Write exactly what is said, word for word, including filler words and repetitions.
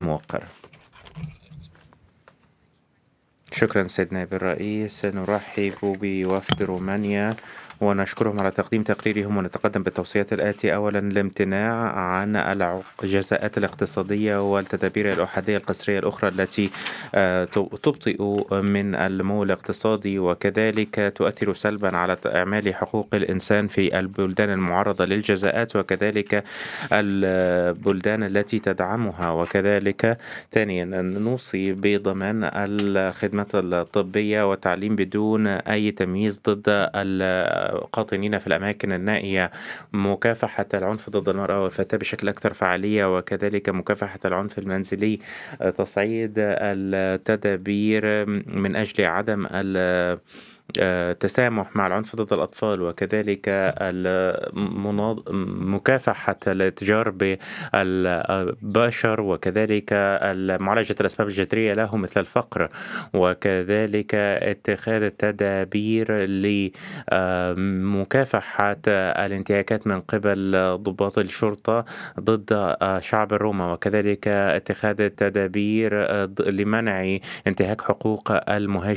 مؤخرا. شكرا سيد نائب الرئيس. نرحب بوفد رومانيا ونشكرهم على تقديم تقريرهم، ونتقدم بالتوصيات الآتية. أولا، الامتناع عن الجزاءات الاقتصادية والتدابير الأحادية القسرية الأخرى التي تبطئ من النمو الاقتصادي، وكذلك تؤثر سلبا على إعمال حقوق الإنسان في البلدان المعرضة للجزاءات، وكذلك البلدان التي تدعمها. وكذلك ثانيا، نوصي بضمان الخدمات الطبية والتعليم بدون أي تمييز ضد القاطنين في الأماكن النائية، مكافحة العنف ضد المرأة والفتاة بشكل أكثر فعالية، وكذلك مكافحة العنف المنزلي، تصعيد التدابير من أجل عدم التسامح مع العنف ضد الأطفال، وكذلك مكافحة الاتجار بالبشر، وكذلك معالجة الأسباب الجذرية له مثل الفقر، وكذلك اتخاذ التدابير لمكافحة الانتهاكات من قبل ضباط الشرطة ضد شعب الروما، وكذلك اتخاذ التدابير لمنع انتهاك حقوق المهاجرين